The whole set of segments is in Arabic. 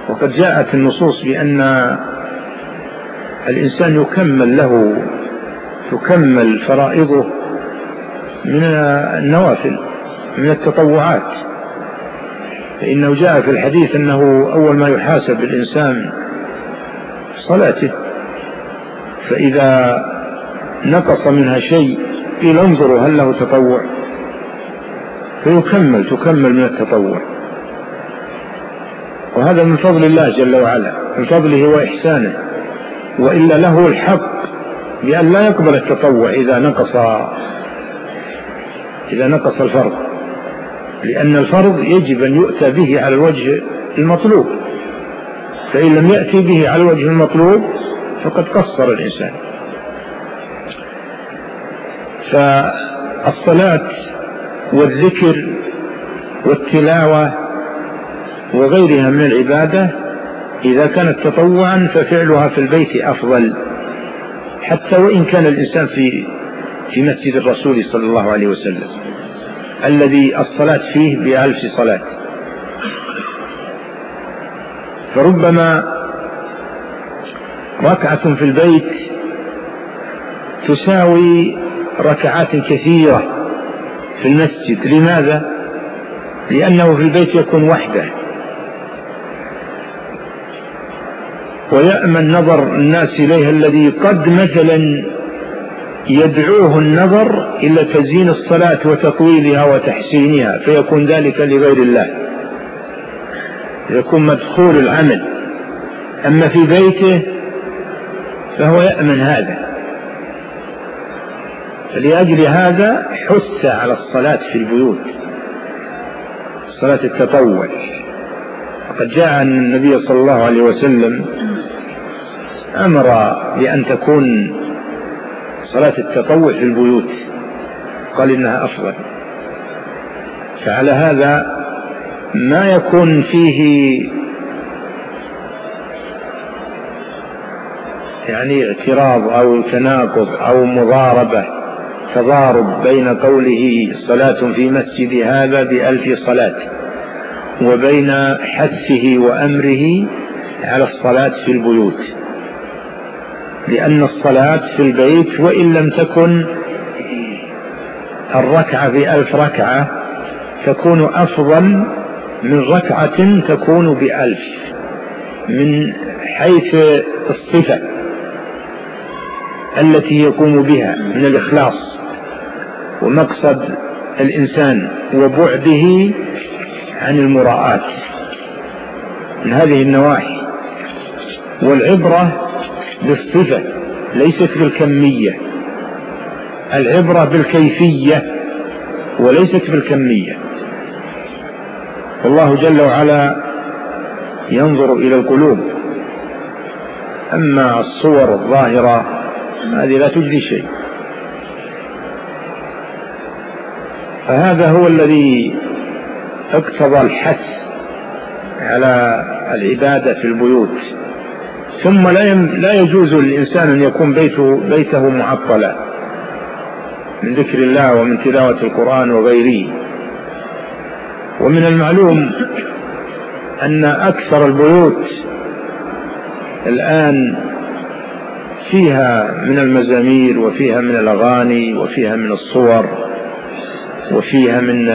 وقد جاءت النصوص بأن الإنسان تكمل فرائضه من النوافل من التطوعات، فإنه جاء في الحديث أنه أول ما يحاسب الإنسان صلاته، فإذا نقص منها شيء قيل انظروا هل له تطوع، تكمل من التطوع. وهذا من فضل الله جل وعلا، من فضله وإحسانه، وإلا له الحق بأن لا يقبل التطوع إذا نقص الفرض، لأن الفرض يجب أن يؤتى به على الوجه المطلوب، فإن لم يأتي به على الوجه المطلوب فقد قصر الإنسان. فالصلاة والذكر والتلاوة وغيرها من العبادة إذا كانت تطوعا ففعلها في البيت أفضل، حتى وإن كان الإنسان في مسجد الرسول صلى الله عليه وسلم الذي الصلاة فيه ب1000 صلاة. فربما ركعة في البيت تساوي ركعات كثيرة في المسجد. لماذا؟ لأنه في البيت يكون وحده، ويأمن نظر الناس إليه الذي قد مثلا يدعوه النظر إلى تزيين الصلاة وتطويلها وتحسينها، فيكون ذلك لغير الله، يكون مدخول العمل. أما في بيته فهو يأمن هذا، فلأجل هذا حث على الصلاة في البيوت، صلاة التطوع. وقد جاء أن النبي صلى الله عليه وسلم أمر بأن تكون صلاة التطوع في البيوت، قال إنها أفضل. فعلى هذا ما يكون فيه يعني اعتراض أو تناقض أو تضارب بين قوله صلاة في مسجد هذا ب1000 صلاة وبين حثه وأمره على الصلاة في البيوت، لأن الصلاة في البيت وإن لم تكن الركعة ب1000 ركعة تكون أفضل من ركعة تكون ب1000 من حيث الصفة التي يقوم بها من الإخلاص ومقصد الإنسان وبعده عن المراءات من هذه النواحي. والعبرة بالصفة ليست بالكمية، العبرة بالكيفية وليست بالكمية. والله جل وعلا ينظر إلى القلوب، أما الصور الظاهرة هذه لا تجدي شيء. فهذا هو الذي اقتضى الحث على العبادة في البيوت. ثم لا يجوز للإنسان أن يكون بيته معطلا من ذكر الله ومن تلاوة القرآن وغيره. ومن المعلوم أن أكثر البيوت الآن فيها من المزامير وفيها من الأغاني وفيها من الصور وفيها من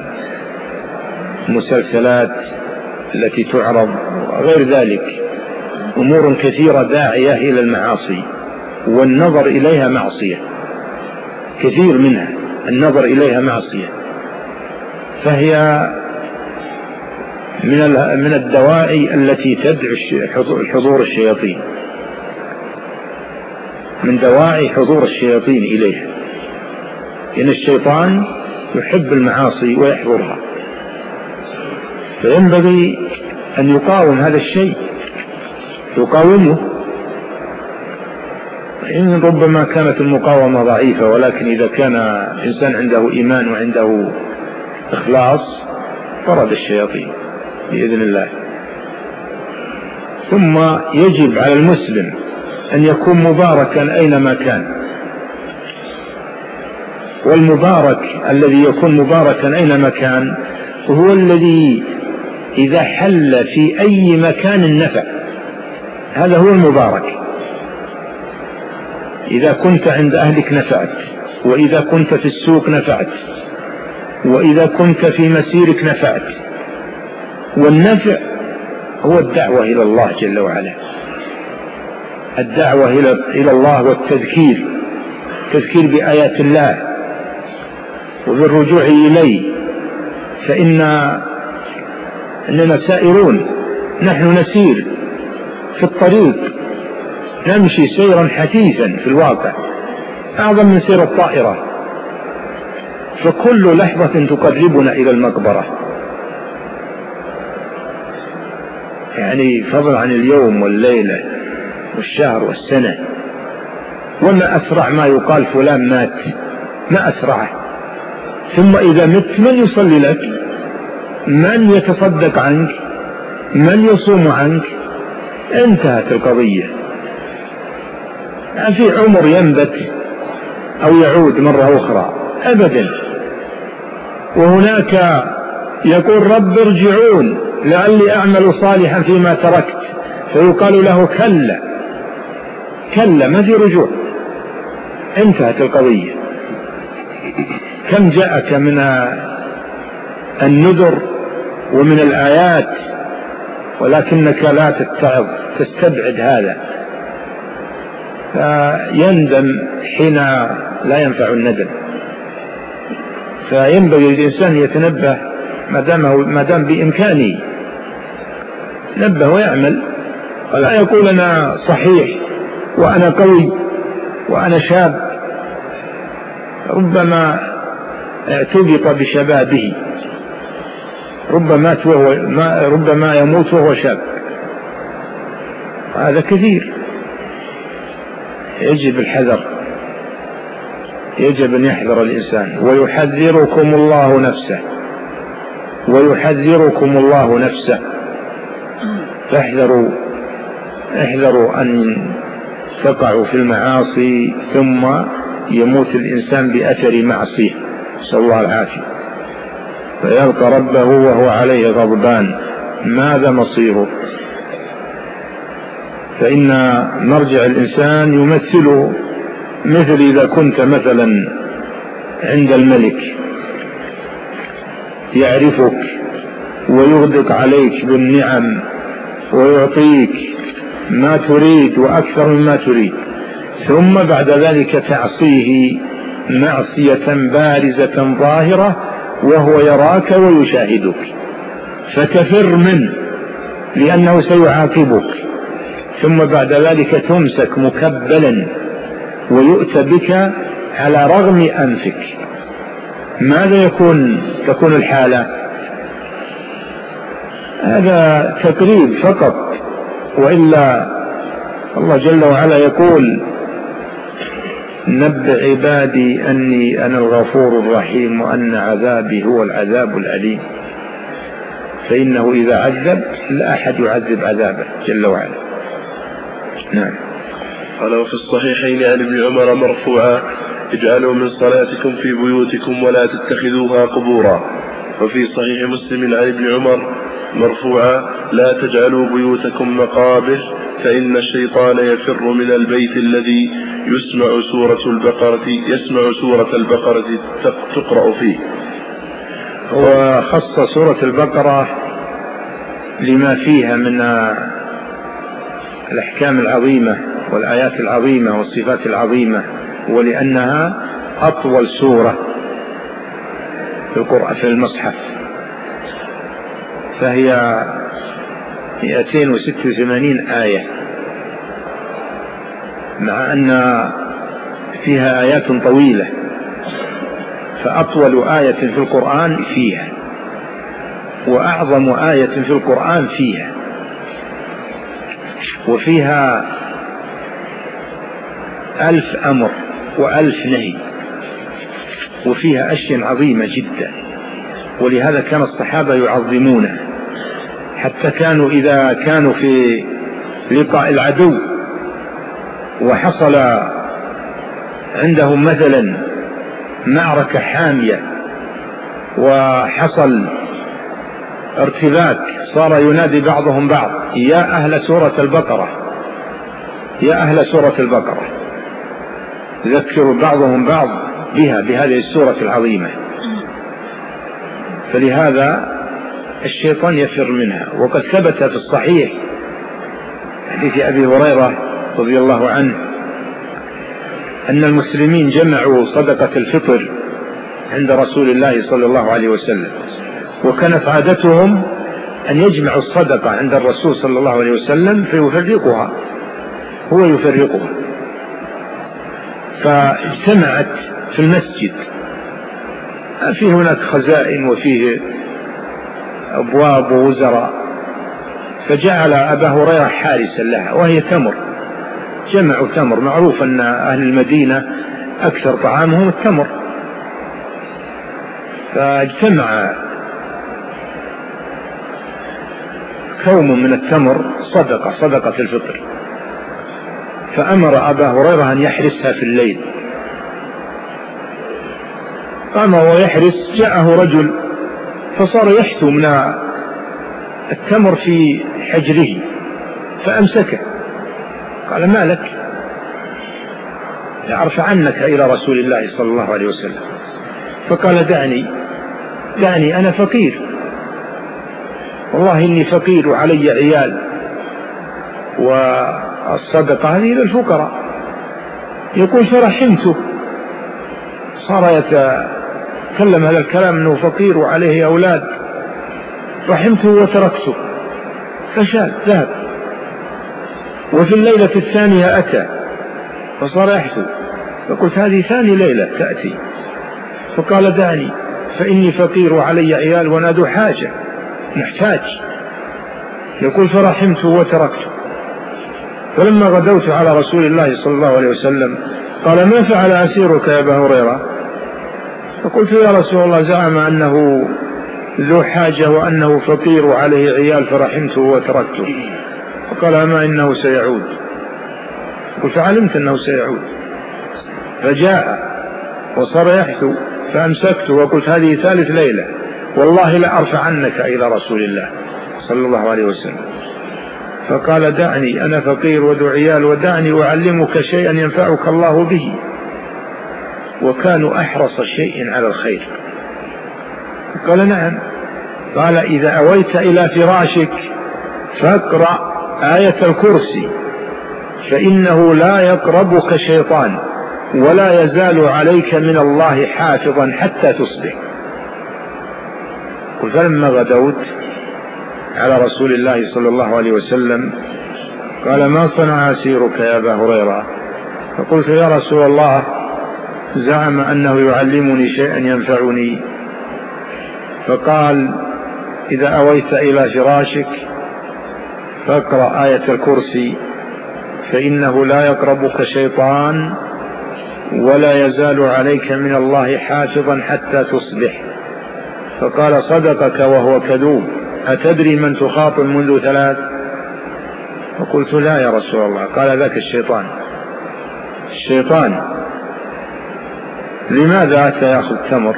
المسلسلات التي تعرض وغير ذلك، أمور كثيرة داعية إلى المعاصي، والنظر إليها معصية، كثير منها النظر إليها معصية، فهي من الدواعي التي تدعو حضور الشياطين، من دواعي حضور الشياطين إليها، إن الشيطان يحب المعاصي ويحضرها، فينبغي أن يقاوم هذا الشيء، يقاومه. إن ربما كانت المقاومة ضعيفة، ولكن إذا كان إنسان عنده إيمان وعنده إخلاص طرد الشياطين بإذن الله. ثم يجب على المسلم أن يكون مباركا أينما كان، والمبارك الذي يكون مباركا أينما كان هو الذي إذا حل في أي مكان النفع، هذا هو المبارك. إذا كنت عند أهلك نفعت، وإذا كنت في السوق نفعت، وإذا كنت في مسيرك نفعت. والنفع هو الدعوة إلى الله جل وعلا، الدعوة إلى الله والتذكير، تذكير بآيات الله وبالرجوع إليه. فإننا سائرون، نحن نسير في الطريق، نمشي سيرا حثيثا في الواقع أعظم من سير الطائرة، فكل لحظة تقربنا إلى المقبرة، يعني فضلا عن اليوم والليلة والشهر والسنة. وما أسرع ما يقال فلان مات، ما أسرعه. ثم إذا مت من يصلي لك؟ من يتصدق عنك؟ من يصوم عنك؟ انتهت القضية. يعني في عمر ينبت أو يعود مرة أخرى أبدا. وهناك يقول رب ارجعون لعلي أعمل صالحا فيما تركت، فيقال له كلا كلا، ما في رجوع، انتهت القضية. كم جاءك من النذر ومن الآيات، ولكنك لا تتعظ، تستبعد هذا، فيندم حين لا ينفع الندم. فينبغي الإنسان يتنبه ما دام بإمكانه نبه ويعمل، ولا يقول أنا صحيح وأنا قوي وأنا شاب. ربما اعتبط بشبابه، ربما يموت وهو شاب، هذا كثير. يجب الحذر، يجب أن يحذر الإنسان. ويحذركم الله نفسه، ويحذركم الله نفسه، فاحذروا أن تقعوا في المعاصي ثم يموت الإنسان بأثر معصية، نسأل الله العافية، فيلقى ربه وهو عليه غضبان. ماذا مصيره؟ فإن مرجع الإنسان يمثل مثل إذا كنت مثلا عند الملك يعرفك ويغدق عليك بالنعم ويعطيك ما تريد وأكثر مما تريد، ثم بعد ذلك تعصيه معصية بارزة ظاهرة وهو يراك ويشاهدك، فتفر منه لأنه سيعاقبك، ثم بعد ذلك تمسك مكبلا ويؤتى بك على رغم أنفك. ماذا تكون الحالة؟ هذا تقريب فقط، وإلا الله جل وعلا يقول نبئ عبادي أني أنا الغفور الرحيم وأن عذابي هو العذاب الأليم. فإنه إذا عذب لا أحد يعذب عذابه جل وعلا. نعم. قال وفي الصحيحين عن ابن عمر مرفوعا اجعلوا من صلاتكم في بيوتكم ولا تتخذوها قبورا. وفي صحيح مسلم عن ابن عمر مرفوعا لا تجعلوا بيوتكم مقابر فإن الشيطان يفر من البيت الذي يسمع سورة البقرة تقرأ فيه. وخص سورة البقرة لما فيها من الأحكام العظيمة والآيات العظيمة والصفات العظيمة، ولأنها أطول سورة في القرآن في المصحف، فهي 286 آية، مع أن فيها آيات طويلة، فأطول آية في القرآن فيها، وأعظم آية في القرآن فيها، وفيها 1000 أمر و1000 نهي، وفيها أشياء عظيمة جدا. ولهذا كان الصحابة يعظمونه، حتى كانوا إذا كانوا في لقاء العدو وحصل عندهم مثلا معركة حامية وحصل ارتباك، صار ينادي بعضهم بعض: يا أهل سورة البقرة، يا أهل سورة البقرة، يذكر بعضهم بعض بها، بهذه السورة العظيمة. فلهذا الشيطان يفر منها. وقد ثبت في الصحيح حديث أبي هريرة رضي الله عنه أن المسلمين جمعوا صدقة الفطر عند رسول الله صلى الله عليه وسلم، وكانت عادتهم أن يجمعوا الصدقة عند الرسول صلى الله عليه وسلم فيفرقها، هو يفرقها. فاجتمعت في المسجد، فيه هناك خزائن وفيه أبواب ووزراء، فجعل أبا هريرة حارسا لها، وهي تمر، جمعوا تمر. معروف أن أهل المدينة أكثر طعامهم التمر، فاجتمع كوم من التمر صدقة الفطر، فأمر أبا هريرة أن يحرسها في الليل. قام ويحرس، جاءه رجل فصار يحثو من التمر في حجره فأمسكه، قال: ما لك؟ لأرفعنك إلى رسول الله صلى الله عليه وسلم. فقال: دعني أنا فقير، والله إني فقير وعلي عيال، والصدقة هذه للفقراء. يقول: فرحمته، صار يتكلم هذا الكلام أنه فقير وعليه أولاد، رحمته وتركته، فشال ذهب. وفي الليلة الثانية أتى فصار يحثو، فقلت: هذه ثاني ليلة تأتي. فقال: دعني فإني فقير وعلي عيال وأنا ذو حاجة محتاج. يقول: فرحمته وتركته. فلما غدوت على رسول الله صلى الله عليه وسلم قال: ما فعل أسيرك يا أبا هريرة؟ فقلت: يا رسول الله، زعم أنه ذو حاجة وأنه فقير وعليه عيال فرحمته وتركته. فقال: أما إنه سيعود. قلت: علمت أنه سيعود. فجاء وصار يحثو، فأمسكته وقلت: هذه ثالث ليلة، والله لا أرفعنك إلى رسول الله صلى الله عليه وسلم. فقال: دعني أنا فقير وذو عيال، ودعني أعلمك شيئا ينفعك الله به. وكانوا أحرص شيء على الخير. قال: نعم. قال: إذا أويت إلى فراشك فاقرأ آية الكرسي، فإنه لا يقربك شيطان ولا يزال عليك من الله حافظا حتى تصبح. قلت: فلما غدوت على رسول الله صلى الله عليه وسلم قال: ما صنع أسيرك يا أبا هريرة؟ فقلت: يا رسول الله، زعم أنه يعلمني شيئا ينفعني. فقال: إذا أويت إلى فراشك فاقرأ آية الكرسي، فإنه لا يقربك شيطان ولا يزال عليك من الله حافظا حتى تصبح. فقال: صدقك وهو كذوب، أتدري من تخاطب منذ 3؟ فقلت: لا يا رسول الله. قال: ذاك الشيطان. الشيطان. لماذا أتى يأخذ تمر؟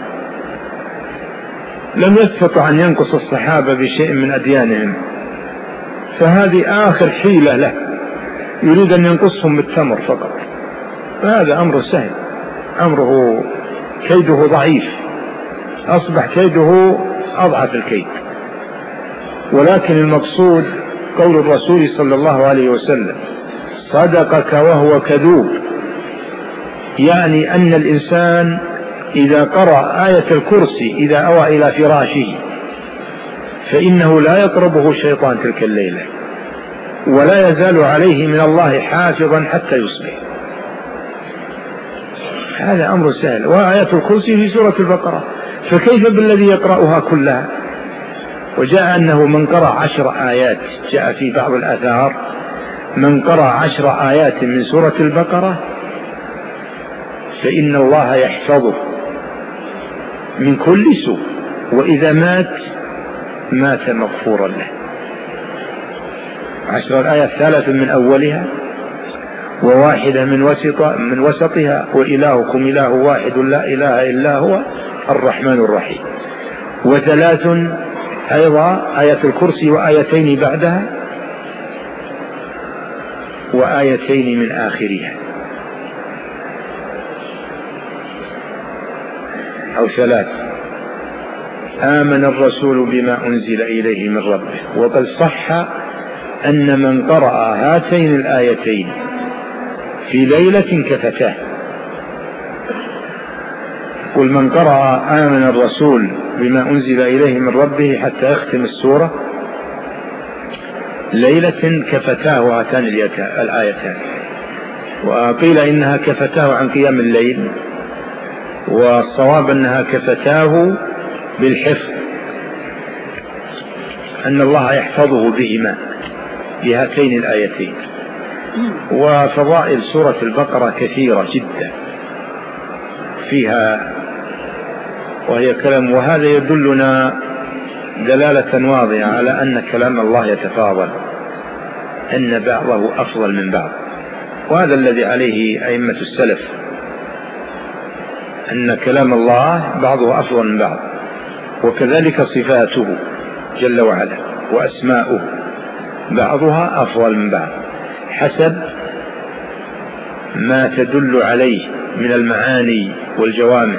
لم يستطع أن ينقص الصحابة بشيء من أديانهم، فهذه آخر حيلة له، يريد أن ينقصهم بالتمر فقط. فهذا أمر سهل، أمره كيده ضعيف، أصبح كيده أضعف الكيد. ولكن المقصود قول الرسول صلى الله عليه وسلم: صدقك وهو كذوب، يعني أن الإنسان إذا قرأ آية الكرسي إذا أوى إلى فراشه فإنه لا يقربه الشيطان تلك الليلة، ولا يزال عليه من الله حافظا حتى يصبح. هذا أمر سهل. وآية الكرسي في سورة البقرة، فكيف بالذي يقرأها كلها؟ وجاء أنه من قرأ 10 آيات، جاء في بعض الآثار من قرأ 10 آيات من سورة البقرة فإن الله يحفظه من كل سوء، وإذا مات مغفورا له. 10 آيات، 3 من أولها و1 من وسطها، وإلهكم إله واحد لا إله إلا هو الرحمن الرحيم، و3 أيضا آية الكرسي وآيتين بعدها وآيتين من آخرها أو 3. آمن الرسول بما أنزل إليه من ربه. وقد صح أن من قرأ هاتين الآيتين في ليلة كفتاه. قل من قرأ آمن الرسول بما أنزل إليه من ربه حتى يختم السورة ليلة كفتاه هاتان الآيتان. وقيل إنها كفتاه عن قيام الليل، والصواب أنها كفتاه بالحفظ، أن الله يحفظه بهما بهاتين الآيتين. وفضائل سورة البقرة كثيرة جدا فيها وهي كلام، وهذا يدلنا دلالة واضحة على أن كلام الله يتفاضل، أن بعضه أفضل من بعض، وهذا الذي عليه أئمة السلف، أن كلام الله بعضه أفضل من بعض، وكذلك صفاته جل وعلا وأسماؤه بعضها أفضل من بعض حسب ما تدل عليه من المعاني والجوامع.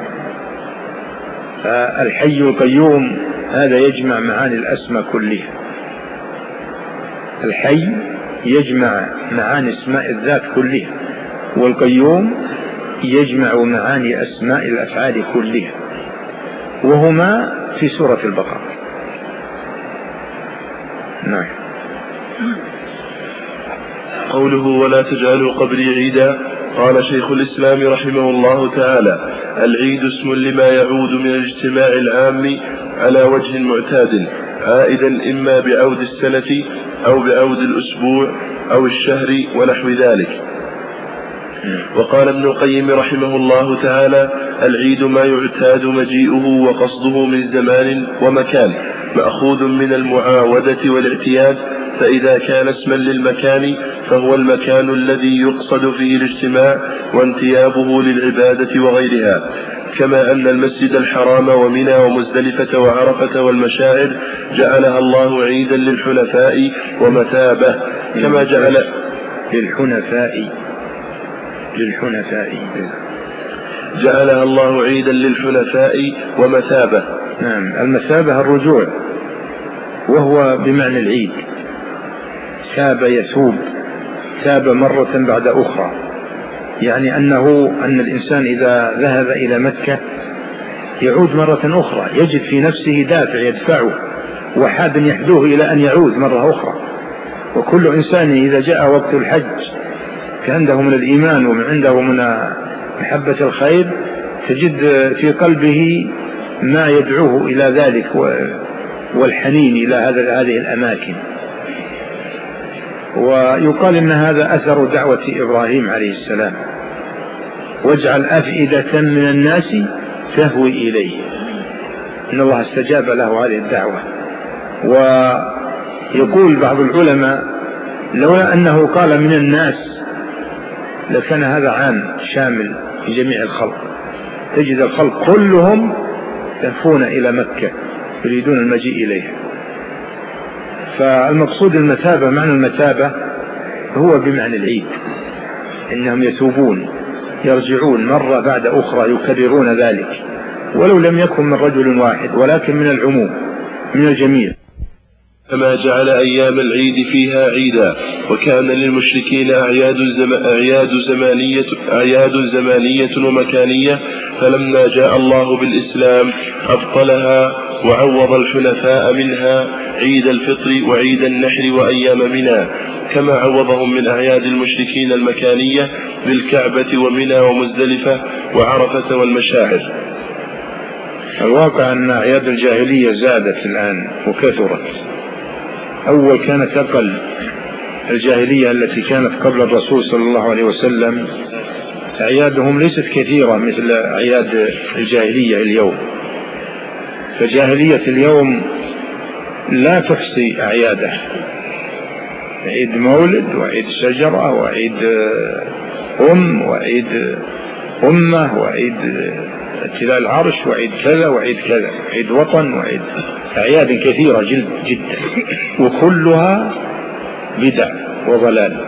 فالحي القيوم هذا يجمع معاني الأسماء كلها، الحي يجمع معاني اسماء الذات كلها، والقيوم يجمع معاني أسماء الأفعال كلها، وهما في سورة البقرة. نعم. قوله ولا تجعلوا قبري عيدا. قال شيخ الإسلام رحمه الله تعالى: العيد اسم لما يعود من الاجتماع العام على وجه معتاد، عائدا إما بعود السنة أو بعود الأسبوع أو الشهر ونحو ذلك. وقال ابن القيم رحمه الله تعالى: العيد ما يعتاد مجيئه وقصده من زمان ومكان، مأخوذ من المعاودة والاعتياد، فإذا كان اسما للمكان فهو المكان الذي يقصد فيه الاجتماع وانتيابه للعبادة وغيرها، كما أن المسجد الحرام ومنى ومزدلفة وعرفة والمشاعر جعلها الله عيدا للحنفاء ومثابة، كما جعل للحنفاء جعلها الله عيدا للحنفاء ومثابة. نعم، المثابة الرجوع، وهو بمعنى العيد، ثاب يثوب، ثاب مرة بعد أخرى، يعني أن الإنسان إذا ذهب إلى مكة يعود مرة أخرى، يجد في نفسه دافع يدفعه وحاب يحدوه إلى أن يعود مرة أخرى. وكل إنسان إذا جاء وقت الحج كعنده من الإيمان ومن عنده من محبة الخير، تجد في قلبه ما يدعوه إلى ذلك والحنين إلى هذه الأماكن. ويقال إن هذا أثر دعوة إبراهيم عليه السلام: واجعل أفئدة من الناس تهوي إليه، إن الله استجاب له هذه الدعوة. ويقول بعض العلماء: لولا أنه قال من الناس لكان هذا عام شامل في جميع الخلق، تجد الخلق كلهم يهفون إلى مكة يريدون المجيء إليها. فالمقصود المثابة، معنى المثابة هو بمعنى العيد، إنهم يثوبون يرجعون مرة بعد أخرى يكررون ذلك، ولو لم يكن من رجل واحد ولكن من العموم من الجميع. كما جعل أيام العيد فيها عيدا، وكان للمشركين أعياد زمانية ومكانية، فلما جاء الله بالإسلام أبطلها وعوض الحنفاء منها عيد الفطر وعيد النحر وأيام منى، كما عوضهم من أعياد المشركين المكانية بالكعبة ومنى ومزدلفة وعرفة والمشاعر. الواقع أن أعياد الجاهلية زادت الآن وكثرت. أول كانت أقل، الجاهلية التي كانت قبل الرسول صلى الله عليه وسلم أعيادهم ليست كثيرة مثل أعياد الجاهلية اليوم. فجاهلية اليوم لا تحصي أعياده، عيد مولد وعيد شجرة وعيد وعيد أمة وعيد تلال العرش، وعيد كذا وعيد كذا، عيد وطن، وعيد أعياد كثيرة جدا، وكلها بدع وضلال،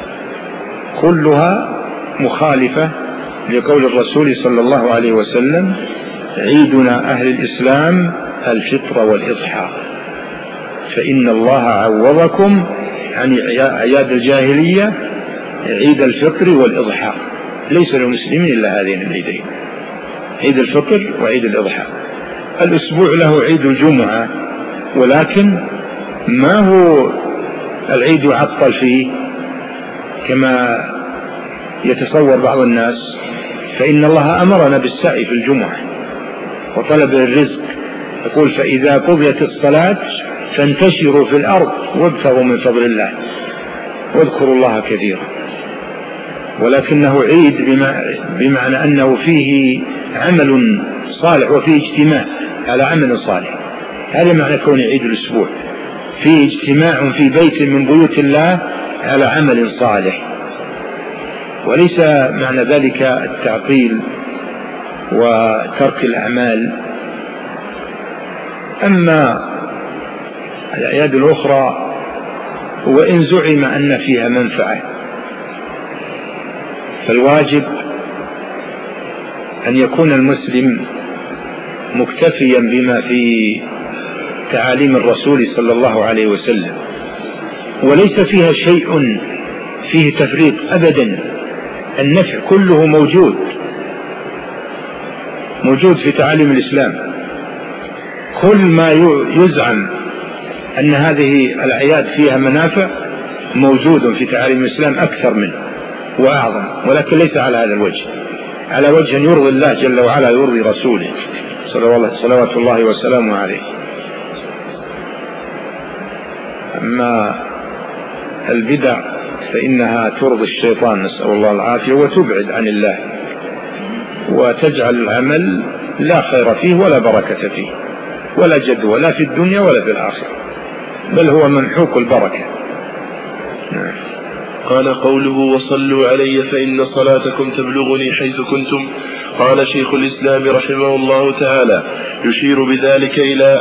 كلها مخالفة لقول الرسول صلى الله عليه وسلم: عيدنا أهل الإسلام الفطر والإضحى، فإن الله عوضكم عن أعياد الجاهلية عيد الفطر والإضحى. ليس للمسلمين إلا هذين العيدين، عيد الفطر وعيد الإضحى. الأسبوع له عيد الجمعة، ولكن ما هو العيد يعطل فيه كما يتصور بعض الناس، فإن الله أمرنا بالسعي في الجمعة وطلب الرزق، يقول: فإذا قضيت الصلاة فانتشروا في الأرض وابتغوا من فضل الله واذكروا الله كثيرا. ولكنه عيد بمعنى أنه فيه عمل صالح وفيه اجتماع على عمل صالح. هذا معنى كون عيد الأسبوع، فيه اجتماع في بيت من بيوت الله على عمل صالح، وليس معنى ذلك التعطيل وترك الأعمال. أما الأعياد الأخرى وإن زعم أن فيها منفعة، فالواجب أن يكون المسلم مكتفيا بما في تعاليم الرسول صلى الله عليه وسلم، وليس فيها شيء فيه تفريط أبدا. النفع كله موجود في تعاليم الإسلام. كل ما يزعم أن هذه الأعياد فيها منافع موجود في تعاليم الإسلام أكثر منه وأعظم، ولكن ليس على هذا الوجه، على وجه يرضي الله جل وعلا، يرضي رسوله صلوات الله وسلامه عليه. أما البدع فإنها ترضي الشيطان، نسأل الله العافية، وتبعد عن الله، وتجعل العمل لا خير فيه ولا بركة فيه ولا جدوى، لا في الدنيا ولا في الآخرة، بل هو ممحوق البركة. قال: قوله: وصلوا علي فإن صلاتكم تبلغني حيث كنتم. قال شيخ الإسلام رحمه الله تعالى: يشير بذلك إلى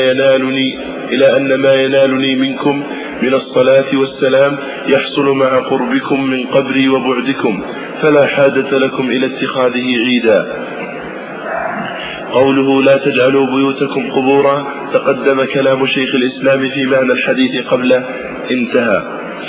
أن ما ينالني منكم من الصلاة والسلام يحصل مع قربكم من قبري وبعدكم، فلا حاجة لكم إلى اتخاذه عيدا. قوله: لا تجعلوا بيوتكم قبورا، تقدم كلام شيخ الإسلام في معنى الحديث قبله، انتهى.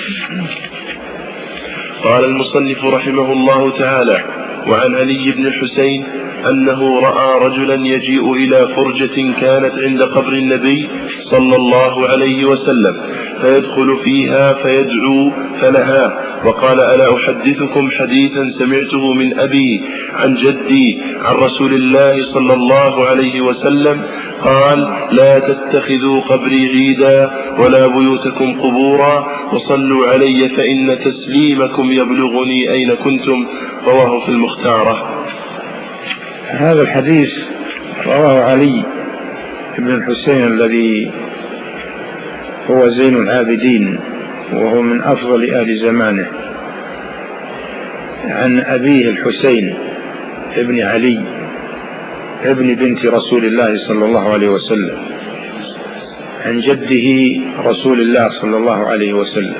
قال المصنف رحمه الله تعالى: وعن علي بن الحسين أنه رأى رجلا يجيء إلى فرجة كانت عند قبر النبي صلى الله عليه وسلم، فيدخل فيها فيدعو فنهاه، وقال: ألا أحدثكم حديثا سمعته من أبي عن جدي عن رسول الله صلى الله عليه وسلم قال: لا تتخذوا قبري عيدا ولا بيوتكم قبورا، وصلوا علي فإن تسليمكم يبلغني أين كنتم. رواه في المختارة. هذا الحديث رواه علي بن الحسين الذي هو زين العابدين وهو من أفضل أهل زمانه، عن أبيه الحسين ابن علي ابن بنت رسول الله صلى الله عليه وسلم، عن جده رسول الله صلى الله عليه وسلم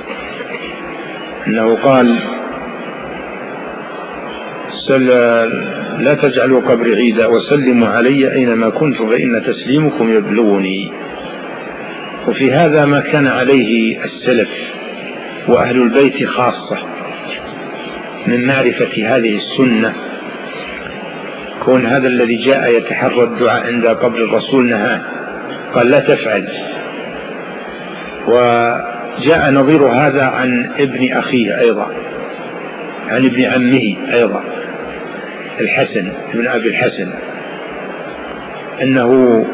أنه قال: لا تجعلوا قبري عيدا وسلموا علي أينما كنت فإن تسليمكم يبلغني. وفي هذا ما كان عليه السلف وأهل البيت خاصة من معرفة هذه السنة، كون هذا الذي جاء يتحرى الدعاء عند قبر الرسول نهاه، قال: لا تفعل. وجاء نظير هذا عن ابن أخيه أيضا، عن ابن عمه أيضا الحسن ابن أبي الحسن، أنه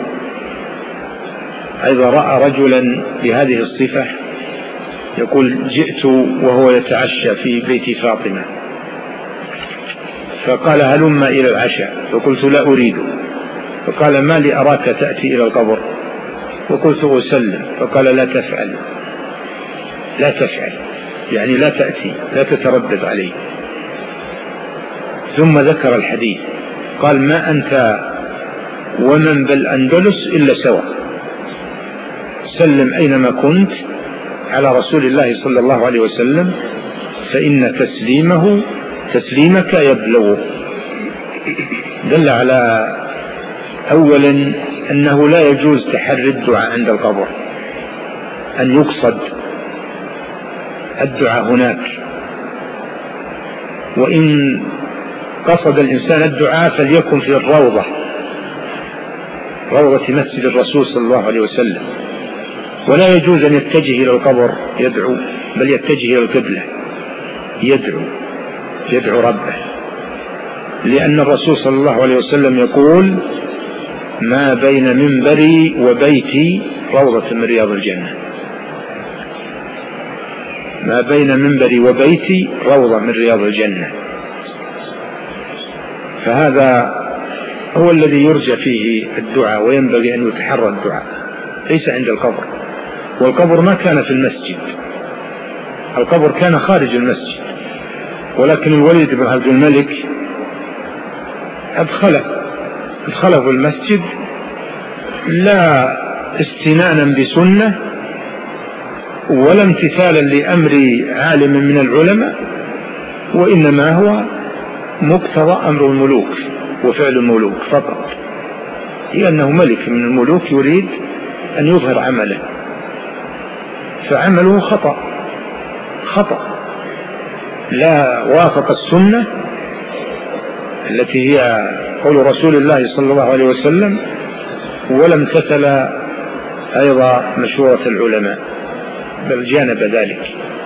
أيضا رأى رجلا بهذه الصفة، يقول: جئت وهو يتعشى في بيت فاطمة، فقال: هلم إلى العشاء، فقلت: لا أريد. فقال: ما لي أراك تأتي إلى القبر؟ وقلت: أسلم. فقال: لا تفعل، لا تفعل، يعني لا تأتي، لا تتردد عليه. ثم ذكر الحديث، قال ما أنت ومن بالأندلس إلا سوا، سلم أينما كنت على رسول الله صلى الله عليه وسلم فإن تسليمك يبلغ. دل على أولا أنه لا يجوز تحري الدعاء عند القبر، أن يقصد الدعاء هناك، وإن قصد الإنسان الدعاء فليكن في روضة مسجد الرسول صلى الله عليه وسلم، ولا يجوز أن يتجه إلى القبر يدعو، بل يتجه إلى القبلة يدعو ربه، لأن الرسول صلى الله عليه وسلم يقول ما بين منبري وبيتي روضة من رياض الجنة، ما بين منبري وبيتي روضة من رياض الجنة. فهذا هو الذي يرجى فيه الدعاء، وينبغي أن يتحرى الدعاء، ليس عند القبر. والقبر ما كان في المسجد، القبر كان خارج المسجد، ولكن الوليد بن عبد الملك أدخله المسجد لا استنانا بسنة ولا امتثالا لأمر عالم من العلماء، وإنما هو مقتضى أمر الملوك وفعل الملوك فقط، لأنه ملك من الملوك يريد أن يظهر عمله، فعمله خطأ لا وافق السنة التي هي قول رسول الله صلى الله عليه وسلم، ولا امتثل أيضا مشورة العلماء، بل جانب ذلك.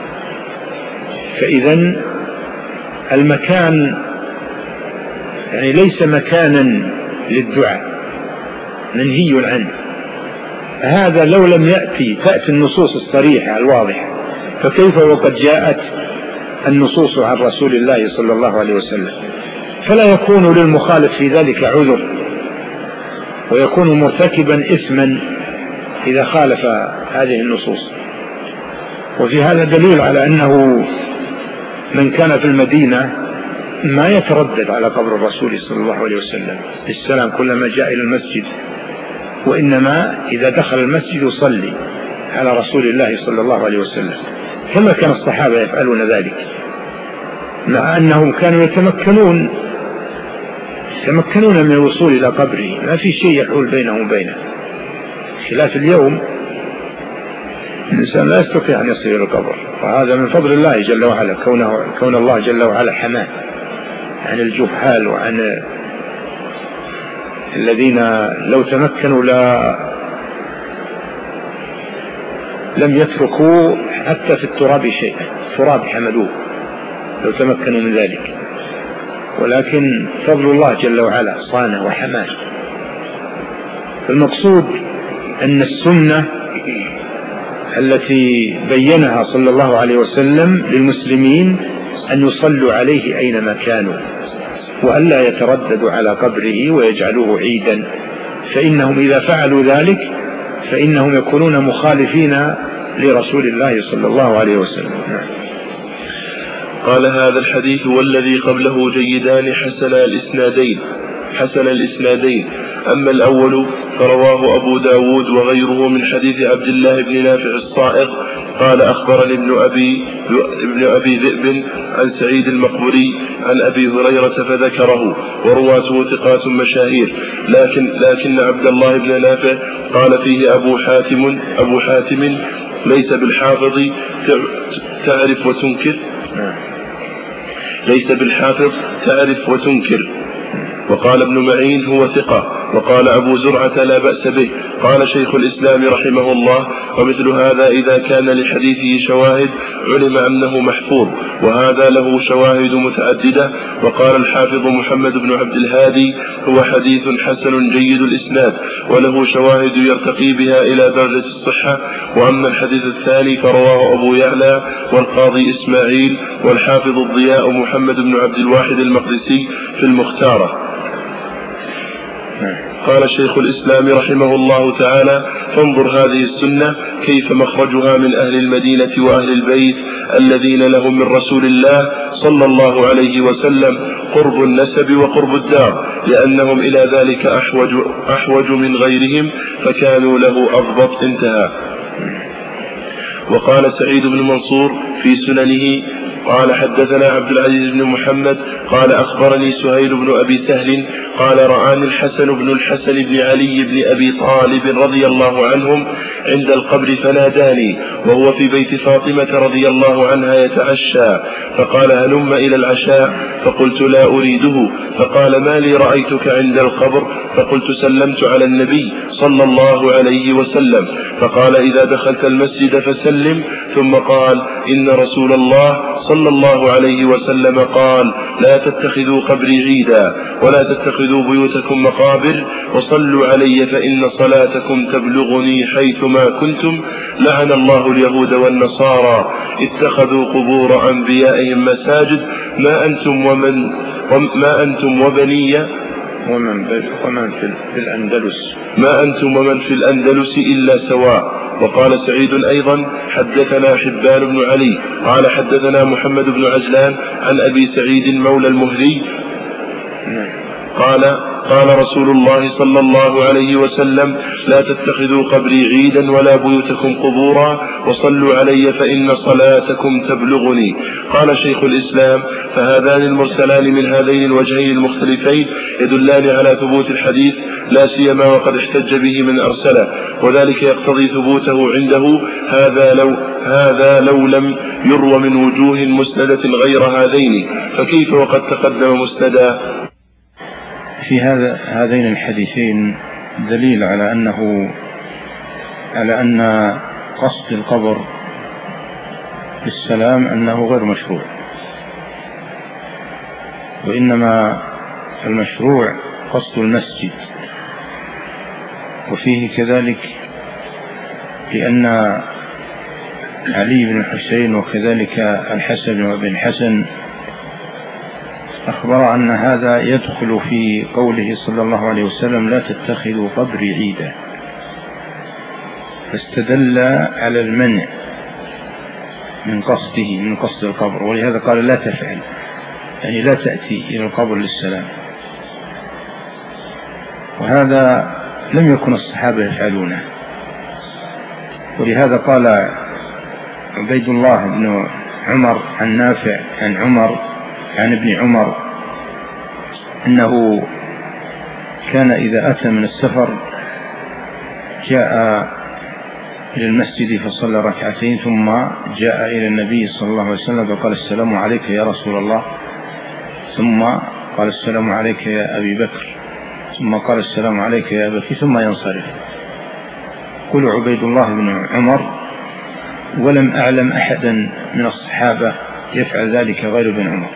فإذا المكان يعني ليس مكانا للدعاء، منهي عنه. هذا لو لم تأتي النصوص الصريحة الواضحة، فكيف وقد جاءت النصوص عن رسول الله صلى الله عليه وسلم؟ فلا يكون للمخالف في ذلك عذر، ويكون مرتكبا إثما إذا خالف هذه النصوص. وفي هذا دليل على أنه من كان في المدينة ما يتردد على قبر الرسول صلى الله عليه وسلم بالسلام كلما جاء إلى المسجد، وإنما إذا دخل المسجد يصلي على رسول الله صلى الله عليه وسلم، كما كان الصحابة يفعلون ذلك، مع أنهم كانوا يتمكنون من الوصول إلى قبره، ما في شيء يحول بينهم وبينه، خلاف اليوم الإنسان لا يستطيع أن يصل إلى القبر، وهذا من فضل الله جل وعلا، كون الله جل وعلا حماه عن الجهال وعن الذين لو تمكنوا لم يتركوا حتى في التراب شيئا، التراب حملوه لو تمكنوا من ذلك، ولكن فضل الله جل وعلا صانه وحماه. المقصود أن السنة التي بينها صلى الله عليه وسلم للمسلمين أن يصلوا عليه أينما كانوا، وألا يترددوا على قبره ويجعلوه عيدا، فإنهم إذا فعلوا ذلك فإنهم يكونون مخالفين لرسول الله صلى الله عليه وسلم. قال هذا الحديث والذي قبله جيدان حسن الإسنادين. أما الأول فرواه أبو داود وغيره من حديث عبد الله بن نافع الصائغ قال أخبرني ابن أبي ذئب عن سعيد المقبري عن أبي هريرة فذكره، ورواته ثقات مشاهير، لكن عبد الله بن نافع قال فيه أبو حاتم ليس بالحافظ تعرف وتنكر، ليس بالحافظ تعرف وتنكر. وقال ابن معين هو ثقة، وقال أبو زرعة لا بأس به. قال شيخ الإسلام رحمه الله ومثل هذا إذا كان لحديثه شواهد علم أنه محفوظ، وهذا له شواهد متعددة. وقال الحافظ محمد بن عبد الهادي هو حديث حسن جيد الإسناد، وله شواهد يرتقي بها إلى درجة الصحة. وأما الحديث الثاني فرواه أبو يعلى والقاضي إسماعيل والحافظ الضياء محمد بن عبد الواحد المقدسي في المختارة. قال شيخ الإسلام رحمه الله تعالى: فانظر هذه السنة كيف مخرجها من أهل المدينة وأهل البيت الذين لهم من رسول الله صلى الله عليه وسلم قرب النسب وقرب الدار، لأنهم إلى ذلك أحوج من غيرهم، فكانوا له أضبط. انتهى. وقال سعيد بن منصور في سننه قال: حدثنا عبد العزيز بن محمد قال: أخبرني سهيل بن أبي سهل قال: رآني الحسن بن بن علي بن أبي طالب رضي الله عنهم عند القبر فناداني وهو في بيت فاطمة رضي الله عنها يتعشى، فقال: هلم إلى العشاء، فقلت: لا أريده، فقال: ما لي رأيتك عند القبر؟ فقلت: سلمت على النبي صلى الله عليه وسلم. فقال: إذا دخلت المسجد فسلم. ثم قال: إن رسول الله صلى الله عليه وسلم قال: لا تتخذوا قبري عيدا، ولا تتخذوا بيوتكم مقابر، وصلوا علي فإن صلاتكم تبلغني حيثما كنتم. لعن الله اليهود والنصارى اتخذوا قبور أنبيائهم مساجد، ما أنتم وبني ومن في الأندلس ما أنتم ومن في الأندلس إلا سواء. وقال سعيد أيضا: حدثنا حبان بن علي قال: حدثنا محمد بن عجلان عن أبي سعيد مولى المهري قال رسول الله صلى الله عليه وسلم: لا تتخذوا قبري عيدا ولا بيوتكم قبورا، وصلوا علي فإن صلاتكم تبلغني. قال شيخ الإسلام: فهذان المرسلان من هذين الوجهين المختلفين يدلان على ثبوت الحديث، لا سيما وقد احتج به من أرسله، وذلك يقتضي ثبوته عنده. هذا لو لم يروى من وجوه مسندة غير هذين، فكيف وقد تقدم مسندا؟ في هذين الحديثين دليل على أن قصد القبر بالسلام أنه غير مشروع، وإنما المشروع قصد المسجد. وفيه كذلك لأن علي بن الحسين وكذلك الحسن بن الحسن أخبر أن هذا يدخل في قوله صلى الله عليه وسلم: لا تتخذوا قبري عيدا، فاستدل على المنع من قصد القبر، ولهذا قال: لا تفعل، يعني لا تأتي إلى القبر للسلام. وهذا لم يكن الصحابة يفعلونه، ولهذا قال عبيد الله بن عمر عن نافع عن ابن عمر إنه كان إذا أتى من السفر جاء إلى المسجد فصلى ركعتين، ثم جاء إلى النبي صلى الله عليه وسلم فقال: السلام عليك يا رسول الله، ثم قال: السلام عليك يا أبي بكر، ثم قال: السلام عليك يا أبي بكر، ثم ينصرف. قل عبيد الله بن عمر: ولم أعلم أحدا من الصحابة يفعل ذلك غير ابن عمر.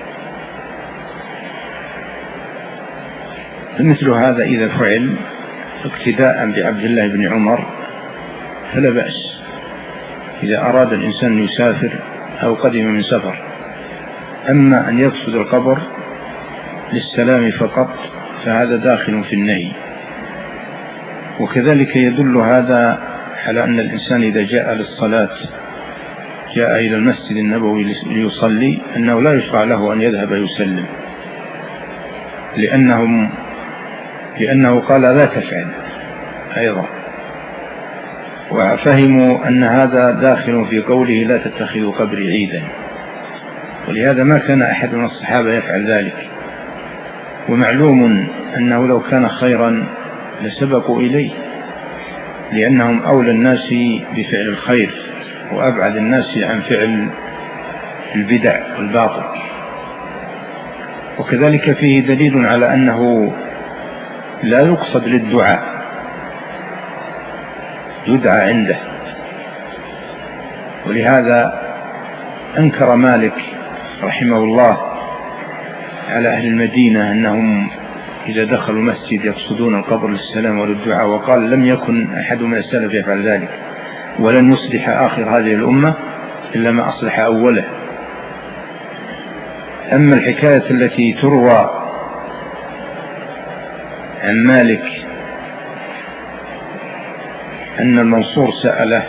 مثل هذا إذا فعل اقتداء بعبد الله بن عمر فلا بأس. إذا أراد الإنسان يسافر أو قدم من سفر، أما أن يقصد القبر للسلام فقط فهذا داخل في النهي. وكذلك يدل هذا على أن الإنسان إذا جاء للصلاة جاء إلى المسجد النبوي ليصلي أنه لا يشرع له أن يذهب يسلم، لأنه قال: لا تفعل أيضا. وفهموا أن هذا داخل في قوله: لا تتخذوا قبري عيدا، ولهذا ما كان أحد من الصحابة يفعل ذلك. ومعلوم أنه لو كان خيرا لسبقوا إليه، لأنهم أولى الناس بفعل الخير وأبعد الناس عن فعل البدع والباطل. وكذلك فيه دليل على أنه لا يقصد للدعاء، يدعى عنده. ولهذا أنكر مالك رحمه الله على أهل المدينة أنهم إذا دخلوا مسجد يقصدون القبر للسلام وللدعاء، وقال: لم يكن أحد من السلف يفعل ذلك، ولن يصلح آخر هذه الأمة إلا ما أصلح أوله. أما الحكاية التي تروى عن مالك أن المنصور سأله: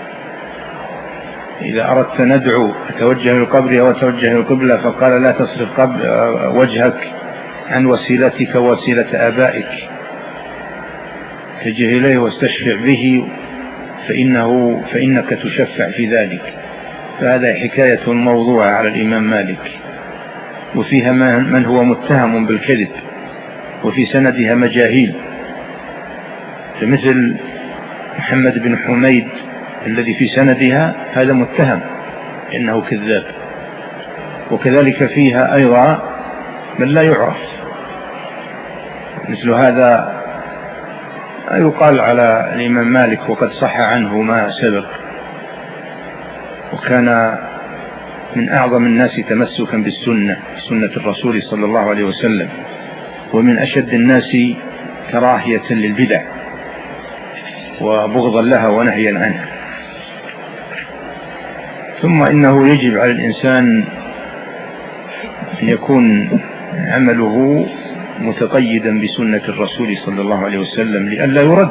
إذا أردت ندعو أتوجه للقبر أو أتوجه للقبلة؟ فقال: لا تصرف وجهك عن وسيلتك ووسيلة آبائك، اتجه إليه واستشفع به فإنك تشفع في ذلك. فهذا حكاية موضوعة على الإمام مالك، وفيها من هو متهم بالكذب، وفي سندها مجاهيل، فمثل محمد بن حميد الذي في سندها هذا متهم إنه كذاب. وكذلك فيها أيضا من لا يعرف، مثل هذا يقال على الإمام مالك، وقد صح عنه ما سبق، وكان من أعظم الناس تمسكا بالسنة، سنة الرسول صلى الله عليه وسلم، ومن أشد الناس كراهية للبدع وبغضا لها ونهيا عنها. ثم إنه يجب على الإنسان أن يكون عمله متقيدا بسنة الرسول صلى الله عليه وسلم لئلا يرد،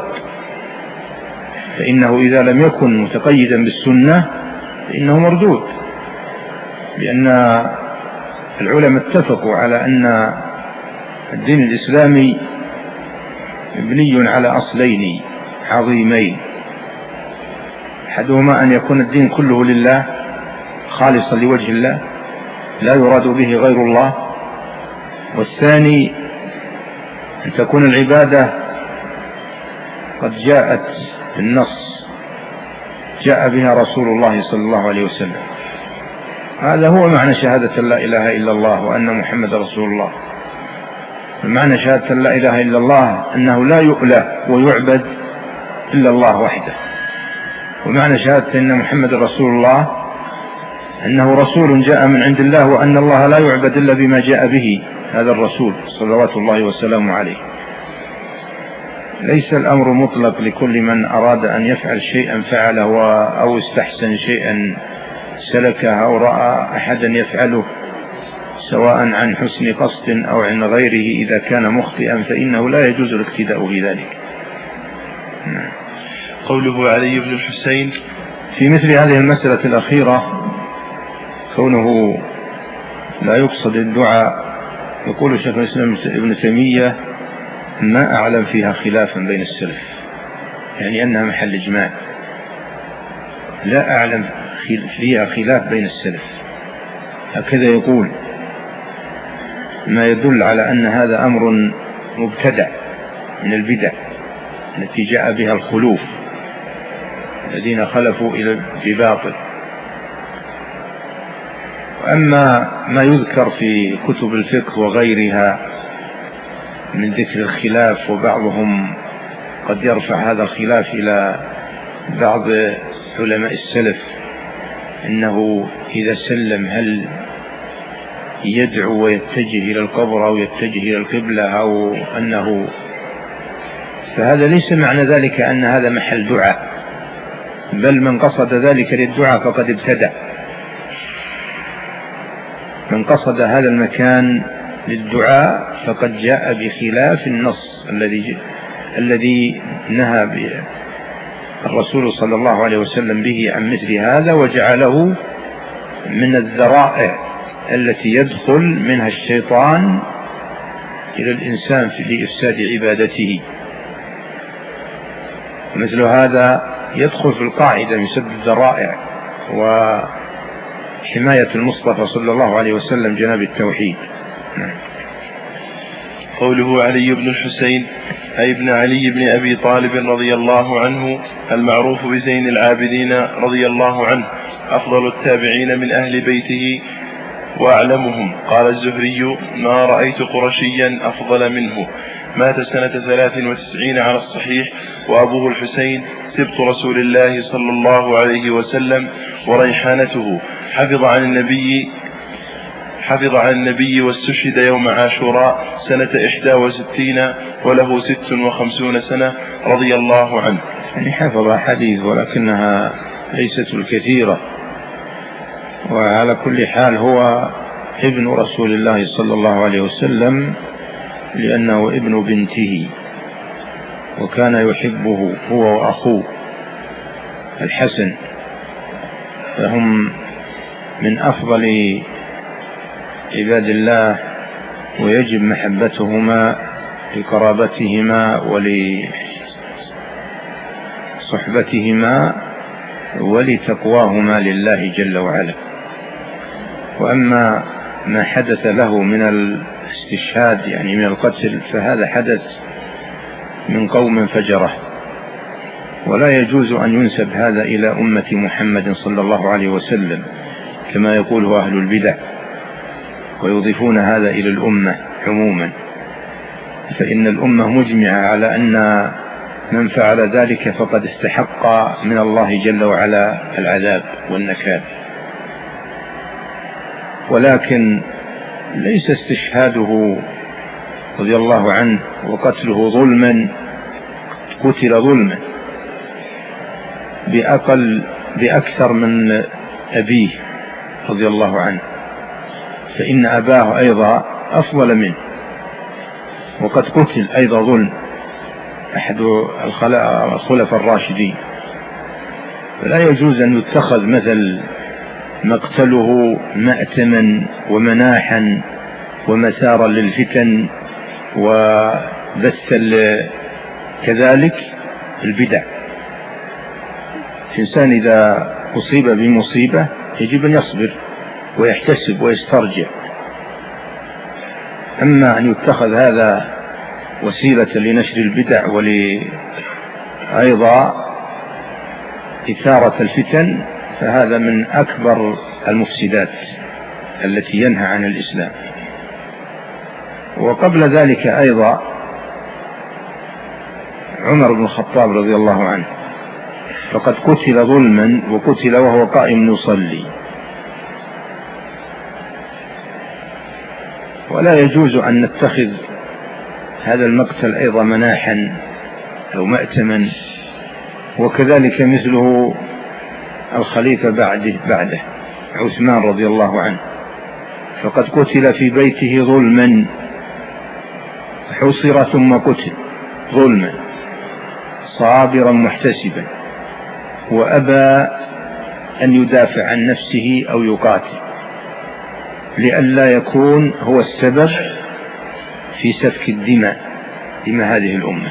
فإنه إذا لم يكن متقيدا بالسنة فإنه مردود، لأن العلماء اتفقوا على أن الدين الإسلامي مبني على أصلين عظيمين: أحدهما أن يكون الدين كله لله خالصا لوجه الله لا يراد به غير الله، والثاني أن تكون العبادة قد جاءت بالنص، جاء بها رسول الله صلى الله عليه وسلم. هذا هو معنى شهادة لا إله إلا الله وأن محمد رسول الله. معنى شهادة لا إله إلا الله أنه لا يؤله ويعبد إلا الله وحده، ومعنى شهادة أن محمد رسول الله أنه رسول جاء من عند الله، وأن الله لا يعبد إلا بما جاء به هذا الرسول صلوات الله وسلامه عليه. ليس الأمر مطلق لكل من أراد أن يفعل شيئا فعله، أو استحسن شيئا سلكه، أو رأى أحدا يفعله سواء عن حسن قصد أو عن غيره، إذا كان مخطئا فإنه لا يجوز الاقتداء في ذلك. قوله علي بن الحسين في مثل هذه المسألة الأخيرة كونه لا يقصد الدعاء، يقول شيخ الإسلام ابن تيمية: ما أعلم فيها خلافا بين السلف، يعني أنها محل إجماع، لا أعلم فيها خلاف بين السلف، هكذا يقول، ما يدل على أن هذا أمر مبتدع من البدع التي جاء بها الخلوف الذين خلفوا إلى بباطل. أما ما يذكر في كتب الفقه وغيرها من ذكر الخلاف، وبعضهم قد يرفع هذا الخلاف إلى بعض علماء السلف أنه إذا سلم هل يدعو ويتجه إلى القبر أو يتجه إلى القبلة، أو أنه، فهذا ليس معنى ذلك أن هذا محل دعاء، بل من قصد ذلك للدعاء فقد ابتدع. من قصد هذا المكان للدعاء فقد جاء بخلاف النص الذي نهى الرسول صلى الله عليه وسلم به عن مثل هذا، وجعله من الذرائع التي يدخل منها الشيطان إلى الإنسان في إفساد عبادته. مثل هذا يدخل في القاعدة من سد الذرائع وحماية المصطفى صلى الله عليه وسلم جناب التوحيد. قوله علي بن الحسين أي ابن علي بن أبي طالب رضي الله عنه، المعروف بزين العابدين رضي الله عنه، أفضل التابعين من أهل بيته وأعلمهم. قال الزهري: ما رأيت قرشيا أفضل منه. مات سنة 93 على الصحيح، وأبوه الحسين سبط رسول الله صلى الله عليه وسلم وريحانته، حفظ عن النبي واستشهد يوم عاشوراء سنة 61 وله 56 سنة رضي الله عنه. يعني حفظ حديث ولكنها ليست الكثيرة، وعلى كل حال هو ابن رسول الله صلى الله عليه وسلم لأنه ابن بنته، وكان يحبه هو وأخوه الحسن، فهم من أفضل عباد الله، ويجب محبتهما لقرابتهما ولصحبتهما ولتقواهما لله جل وعلا. وأما ما حدث له من الاستشهاد يعني من القتل فهذا حدث من قوم فجرة، ولا يجوز أن ينسب هذا إلى أمة محمد صلى الله عليه وسلم كما يقوله أهل البدع، ويضيفون هذا إلى الأمة عموما، فإن الأمة مجمعة على أن من فعل ذلك فقد استحق من الله جل وعلا العذاب والنكال. ولكن ليس استشهاده رضي الله عنه وقتله ظلما، قتل ظلما بأكثر من أبيه رضي الله عنه، فإن أباه أيضا أفضل منه وقد قتل أيضا ظلم، أحد الخلفاء الراشدين. فلا يجوز أن يتخذ مثل مقتله مأتما ومناحا ومسارا للفتن وبث كذلك البدع. الإنسان إذا أصيب بمصيبة يجب أن يصبر ويحتسب ويسترجع. أما أن يتخذ هذا وسيلة لنشر البدع ولأيضا إثارة الفتن فهذا من أكبر المفسدات التي ينهى عن الإسلام. وقبل ذلك أيضا عمر بن الخطاب رضي الله عنه فقد قتل ظلما، وقتل وهو قائم يصلي. ولا يجوز أن نتخذ هذا المقتل أيضا مناحا أو مأتما. وكذلك مثله الخليفة بعده عثمان رضي الله عنه، فقد قتل في بيته ظلما، حصر ثم قتل ظلما صابرا محتسبا، وأبى أن يدافع عن نفسه أو يقاتل لئلا يكون هو السبب في سفك دماء هذه الأمة.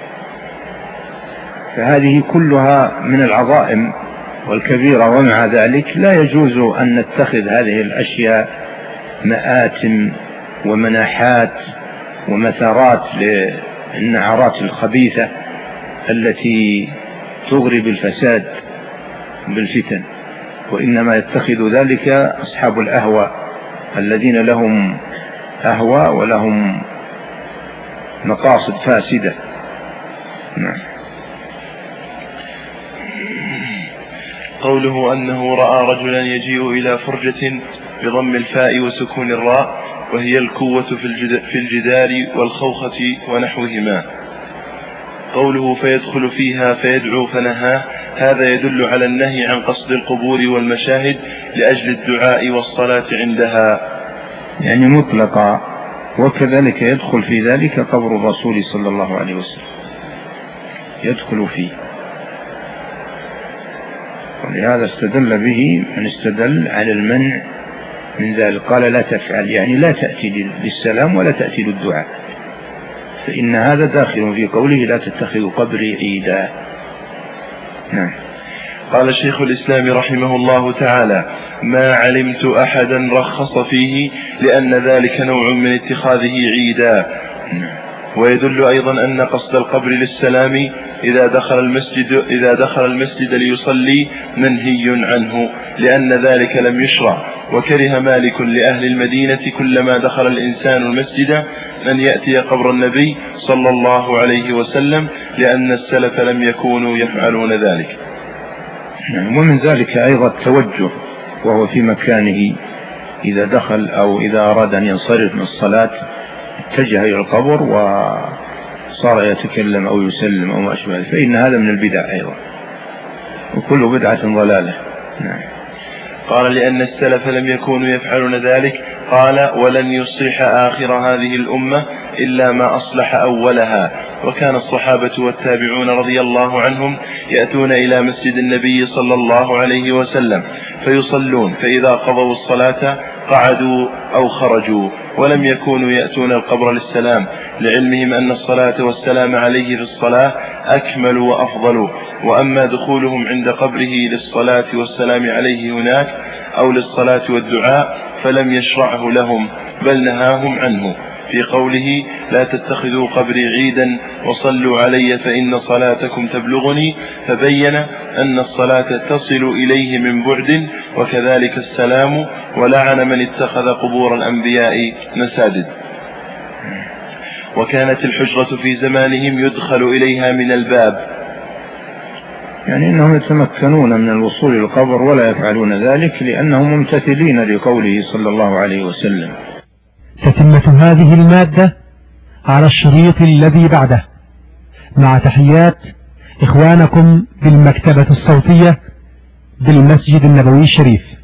فهذه كلها من العظائم والكبيرة، ومع ذلك لا يجوز أن نتخذ هذه الأشياء مآتم ومناحات ومثارات للنعرات الخبيثة التي تغرب الفساد بالفتن، وإنما يتخذ ذلك أصحاب الأهواء الذين لهم أهواء ولهم مقاصد فاسدة. نعم. قوله أنه رأى رجلا يجيء إلى فرجة بضم الفاء وسكون الراء، وهي الكوة في الجدار والخوخة ونحوهما. قوله فيدخل فيها فيدعو فنهاه، هذا يدل على النهي عن قصد القبور والمشاهد لأجل الدعاء والصلاة عندها، يعني مطلقا. وكذلك يدخل في ذلك قبر الرسول صلى الله عليه وسلم، يدخل فيه. ولهذا استدل به من استدل على المنع من ذلك، قال لا تفعل، يعني لا تأتي للسلام ولا تأتي للدعاء، فإن هذا داخل في قوله لا تتخذوا قبري عيدا. نعم. قال شيخ الإسلام رحمه الله تعالى: ما علمت أحدا رخص فيه، لأن ذلك نوع من اتخاذه عيدا. ويدل أيضا أن قصد القبر للسلام إذا دخل المسجد ليصلي منهي عنه، لأن ذلك لم يشرع. وكره مالك لأهل المدينة كلما دخل الإنسان المسجد أن يأتي قبر النبي صلى الله عليه وسلم، لأن السلف لم يكونوا يفعلون ذلك. ومن ذلك أيضا التوجه وهو في مكانه، إذا دخل أو إذا أراد أن ينصرف من الصلاة اتجه إلى القبر وصار يتكلم أو يسلم أو ما أشبه، فإن هذا من البدع أيضا، وكل بدعة ضلالة. نعم. قال: لأن السلف لم يكونوا يفعلون ذلك، قال: ولن يصلح آخر هذه الأمة إلا ما أصلح أولها. وكان الصحابة والتابعون رضي الله عنهم يأتون إلى مسجد النبي صلى الله عليه وسلم فيصلون، فإذا قضوا الصلاة قعدوا أو خرجوا، ولم يكونوا يأتون القبر للسلام، لعلمهم أن الصلاة والسلام عليه في الصلاة أكمل وأفضل. وأما دخولهم عند قبره للصلاة والسلام عليه هناك أو للصلاة والدعاء فلم يشرعه لهم، بل نهاهم عنه في قوله: لا تتخذوا قبري عيدا وصلوا علي فإن صلاتكم تبلغني، فبين أن الصلاة تصل إليه من بعد، وكذلك السلام، ولعن من اتخذ قبور الأنبياء مساجد. وكانت الحجرة في زمانهم يدخل إليها من الباب، يعني إنهم يتمكنون من الوصول إلى القبر ولا يفعلون ذلك لأنهم ممتثلين لقوله صلى الله عليه وسلم. تتمة هذه المادة على الشريط الذي بعده، مع تحيات إخوانكم بالمكتبة الصوتية بالمسجد النبوي الشريف.